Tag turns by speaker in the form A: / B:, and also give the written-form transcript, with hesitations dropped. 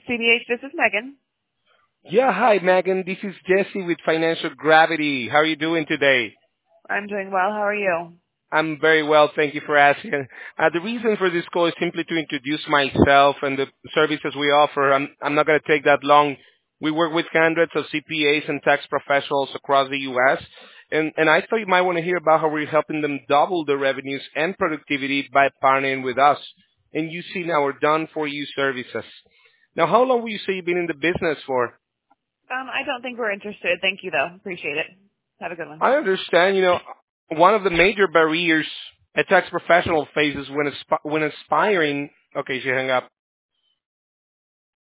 A: CBH, this is Megan.
B: Yeah, hi, Megan. This is Jesse with Financial Gravity. How are you doing today?
A: I'm doing well. How are you?
B: I'm very well, thank you for asking. The reason for this call is simply to introduce myself and the services we offer. I'm not going to take that long. We work with hundreds of CPAs and tax professionals across the U.S., and I thought you might want to hear about how we're helping them double their revenues and productivity by partnering with us and using our done-for-you services. Now, how long will you say you've been in the business for?
A: I don't think we're interested. Thank you, though. Appreciate it. Have a good one.
B: I understand, one of the major barriers a tax professional faces when aspiring, okay, she hung up.